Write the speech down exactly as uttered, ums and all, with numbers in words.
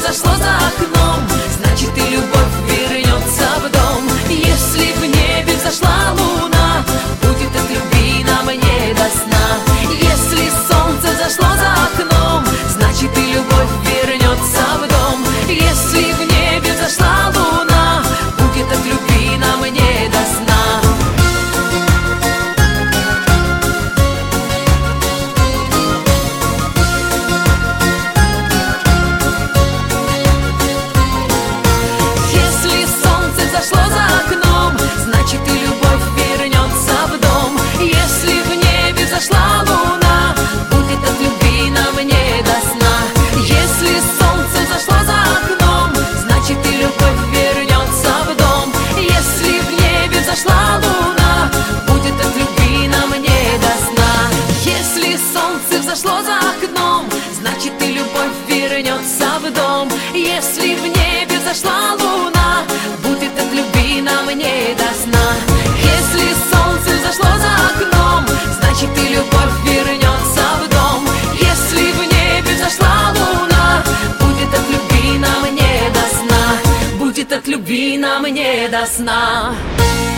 зашло за окном, значит и любовь вернется в дом. Если в небе взошла луна, будет от любви нам не до сна. Если солнце зашло за окном, значит и любовь вернется в дом. Если в небе взошла луна, будет от любви нам не до сна. Если солнце зашло за окном, значит и любовь вернется в дом. Если в небе взошла луна, будет от любви нам не до сна. Если солнце зашло за окном, значит и любовь вернется в дом. Если в небе взошла луна, будет от любви нам не до сна. Если солнце взошло за окном, значит и любовь вернется в дом. Если в небе взошла луна, будет от любви нам не до сна. Если солнце взошло за окном, значит и любовь вернется в дом. Если в небе взошла луна, будет от любви нам не до сна. Будет от любви нам не до сна.